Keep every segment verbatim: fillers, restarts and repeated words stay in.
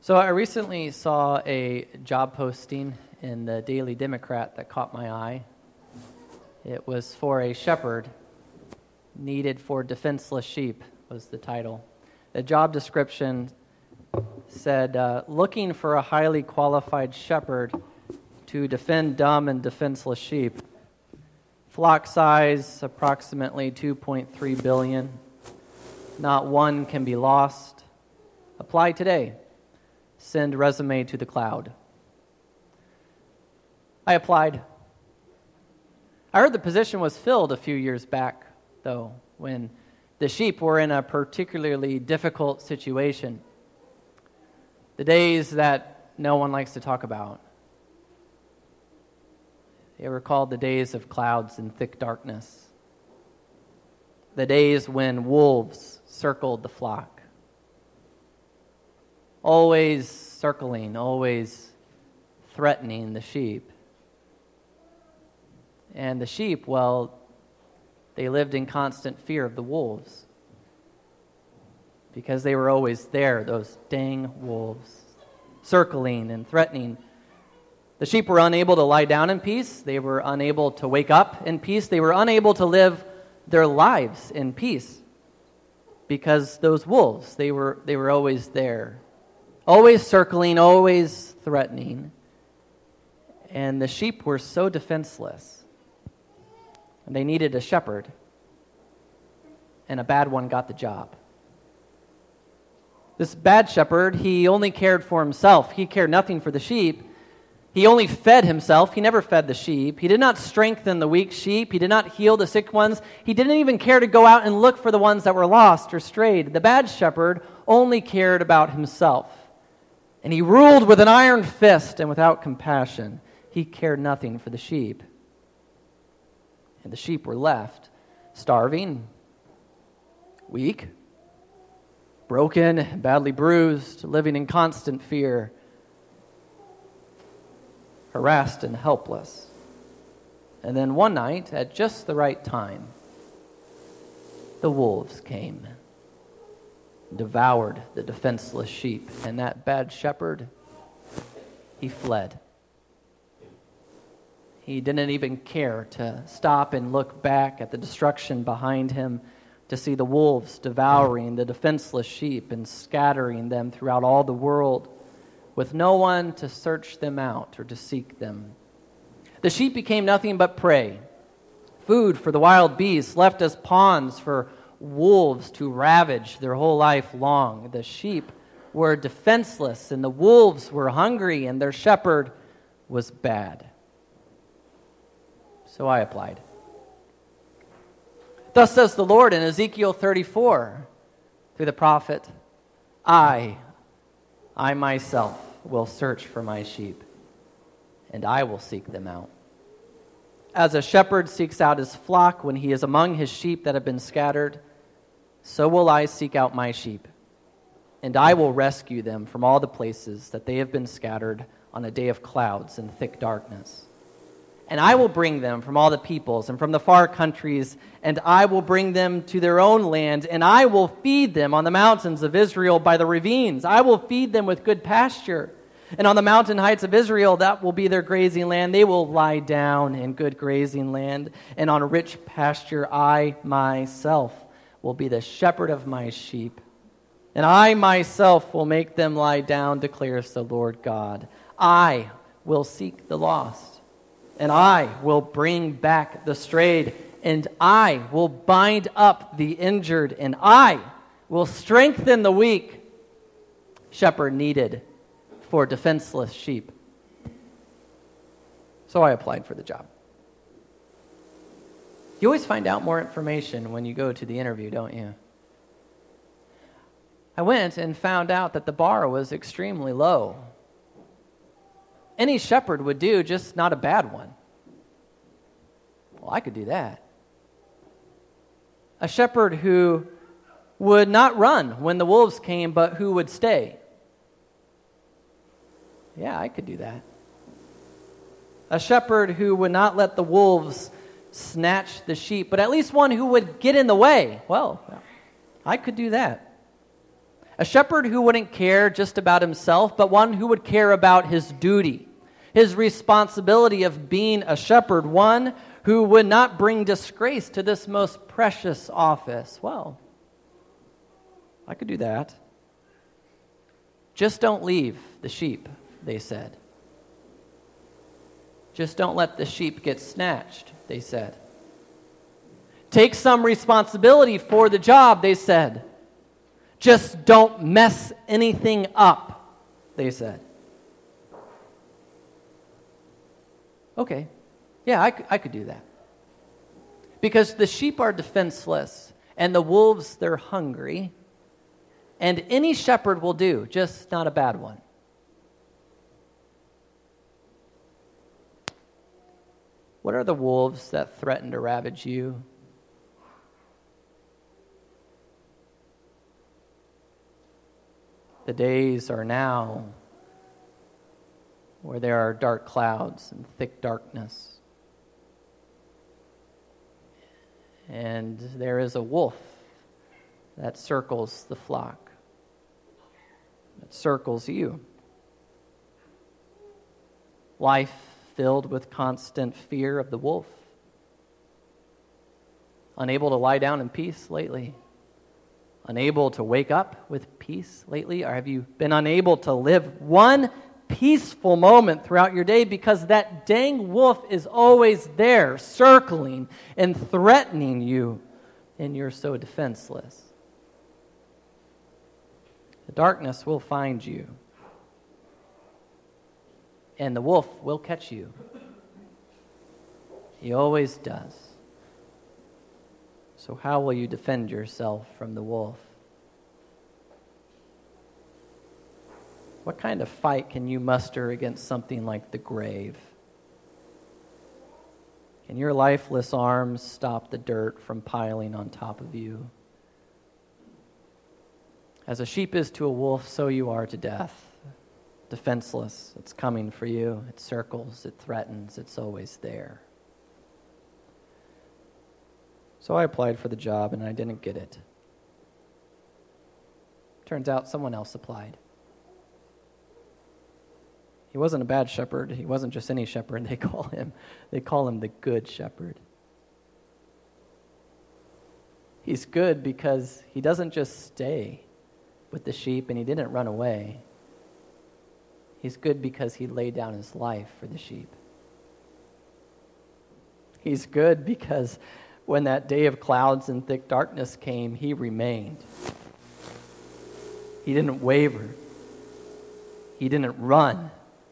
So I recently saw a job posting in the Daily Democrat that caught my eye. It was for a shepherd needed for defenseless sheep was the title. The job description said, uh, looking for a highly qualified shepherd to defend dumb and defenseless sheep. Flock size, approximately two point three billion. Not one can be lost. Apply today. Send resume to the cloud. I applied. I heard the position was filled a few years back, though, when the sheep were in a particularly difficult situation. The days that no one likes to talk about. They were called the days of clouds and thick darkness. The days when wolves circled the flock. Always circling, always threatening the sheep. And the sheep, well, they lived in constant fear of the wolves. Because they were always there, those dang wolves, circling and threatening. The sheep were unable to lie down in peace. They were unable to wake up in peace. They were unable to live their lives in peace. Because those wolves, they were they were always there. Always circling, always threatening. And the sheep were so defenseless. And they needed a shepherd. And a bad one got the job. This bad shepherd, he only cared for himself. He cared nothing for the sheep. He only fed himself. He never fed the sheep. He did not strengthen the weak sheep. He did not heal the sick ones. He didn't even care to go out and look for the ones that were lost or strayed. The bad shepherd only cared about himself. And he ruled with an iron fist and without compassion. He cared nothing for the sheep. And the sheep were left starving, weak, broken, badly bruised, living in constant fear, harassed and helpless. And then one night, at just the right time, the wolves came. Devoured the defenseless sheep, and that bad shepherd, he fled. He didn't even care to stop and look back at the destruction behind him, to see the wolves devouring the defenseless sheep and scattering them throughout all the world, with no one to search them out or to seek them. The sheep became nothing but prey, food for the wild beasts, left as pawns for wolves to ravage their whole life long. The sheep were defenseless, and the wolves were hungry, and their shepherd was bad. So I applied. Thus says the Lord in Ezekiel thirty-four, through the prophet, I, I myself will search for my sheep, and I will seek them out. As a shepherd seeks out his flock when he is among his sheep that have been scattered, so will I seek out my sheep, and I will rescue them from all the places that they have been scattered on a day of clouds and thick darkness. And I will bring them from all the peoples and from the far countries, and I will bring them to their own land, and I will feed them on the mountains of Israel by the ravines. I will feed them with good pasture. And on the mountain heights of Israel, that will be their grazing land. They will lie down in good grazing land, and on rich pasture I myself will be the shepherd of my sheep. And I myself will make them lie down, declares the Lord God. I will seek the lost, and I will bring back the strayed, and I will bind up the injured, and I will strengthen the weak. Shepherd needed for defenseless sheep. So I applied for the job. You always find out more information when you go to the interview, don't you? I went and found out that the bar was extremely low. Any shepherd would do, just not a bad one. Well, I could do that. A shepherd who would not run when the wolves came, but who would stay. Yeah, I could do that. A shepherd who would not let the wolves snatch the sheep, but at least one who would get in the way. Well, I could do that. A A shepherd who wouldn't care just about himself, but one who would care about his duty, his responsibility of being a shepherd, one who would not bring disgrace to this most precious office. Well, I could do that. Just don't leave the sheep, they said. Just don't let the sheep get snatched, they said. Take some responsibility for the job, they said. Just don't mess anything up, they said. Okay, yeah, I, I could do that. Because the sheep are defenseless, and the wolves, they're hungry, and any shepherd will do, just not a bad one. What are the wolves that threaten to ravage you? The days are now where there are dark clouds and thick darkness. And there is a wolf that circles the flock, that circles you. Life filled with constant fear of the wolf. Unable to lie down in peace lately? Unable to wake up with peace lately? Or have you been unable to live one peaceful moment throughout your day because that dang wolf is always there, circling and threatening you, and you're so defenseless? The darkness will find you, and the wolf will catch you. He always does. So how will you defend yourself from the wolf? What kind of fight can you muster against something like the grave? Can your lifeless arms stop the dirt from piling on top of you? As a sheep is to a wolf, so you are to death. Defenseless, it's coming for you. It circles, it threatens, it's always there. So I applied for the job and I didn't get it. Turns out someone else applied. He wasn't a bad shepherd. He wasn't just any shepherd. They call him, they call him the Good Shepherd. He's good because he doesn't just stay with the sheep and he didn't run away. He's good because he laid down his life for the sheep. He's good because when that day of clouds and thick darkness came, he remained. He didn't waver. He didn't run.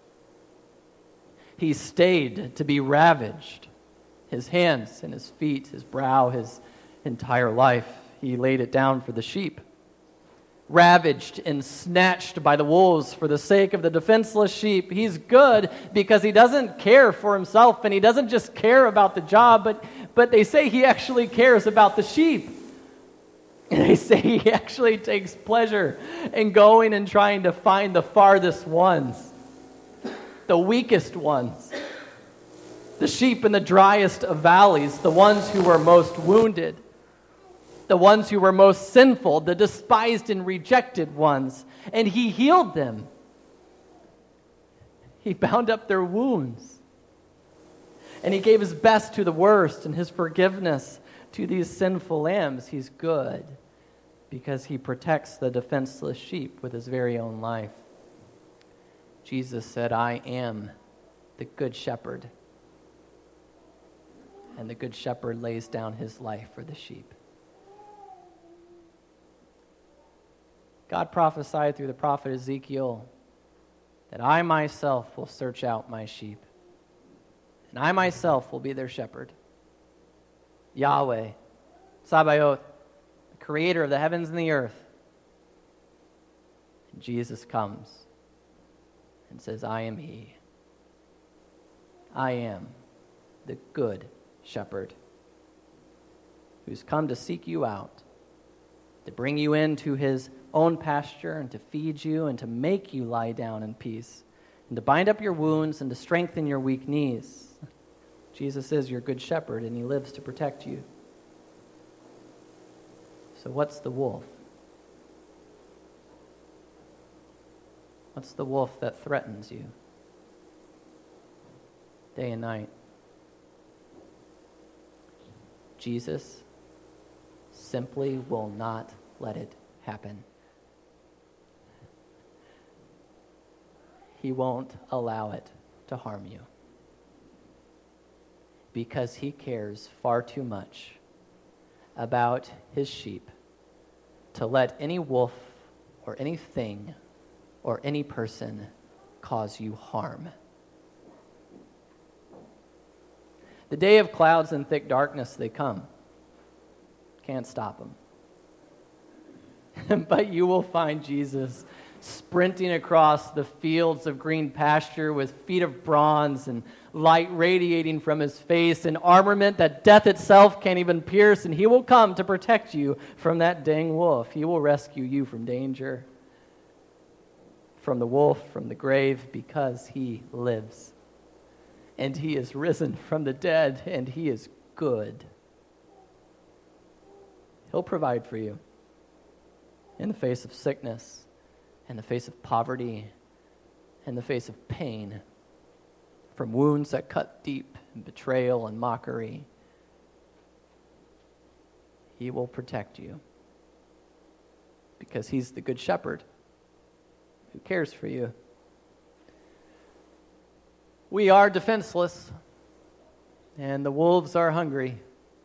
He stayed to be ravaged. His hands and his feet, his brow, his entire life, he laid it down for the sheep. Ravaged and snatched by the wolves for the sake of the defenseless sheep. He's good because he doesn't care for himself, and he doesn't just care about the job, but, but they say he actually cares about the sheep. And they say he actually takes pleasure in going and trying to find the farthest ones, the weakest ones, the sheep in the driest of valleys, the ones who were most wounded, the ones who were most sinful, the despised and rejected ones, and he healed them. He bound up their wounds, and he gave his best to the worst and his forgiveness to these sinful lambs. He's good because he protects the defenseless sheep with his very own life. Jesus said, I am the good shepherd, and the good shepherd lays down his life for the sheep. God prophesied through the prophet Ezekiel that I myself will search out my sheep, and I myself will be their shepherd. Yahweh, Sabaoth, the creator of the heavens and the earth. And Jesus comes and says, I am he. I am the good shepherd who's come to seek you out, to bring you into his own pasture and to feed you and to make you lie down in peace and to bind up your wounds and to strengthen your weak knees. Jesus is your good shepherd and he lives to protect you. So what's the wolf? What's the wolf that threatens you day and night? Jesus simply will not let it happen. He won't allow it to harm you because he cares far too much about his sheep to let any wolf or anything or any person cause you harm. The day of clouds and thick darkness, they come. Can't stop them. But you will find Jesus sprinting across the fields of green pasture with feet of bronze and light radiating from his face and armament that death itself can't even pierce, and he will come to protect you from that dang wolf. He will rescue you from danger, from the wolf, from the grave, because he lives. And he is risen from the dead, and he is good. He'll provide for you in the face of sickness, in the face of poverty, in the face of pain, from wounds that cut deep, and betrayal and mockery. He will protect you because he's the good shepherd who cares for you. We are defenseless, and the wolves are hungry,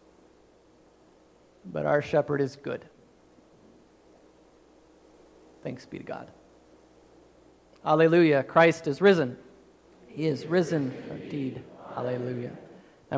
but our shepherd is good. Thanks be to God. Alleluia. Christ is risen. He is risen indeed. Alleluia.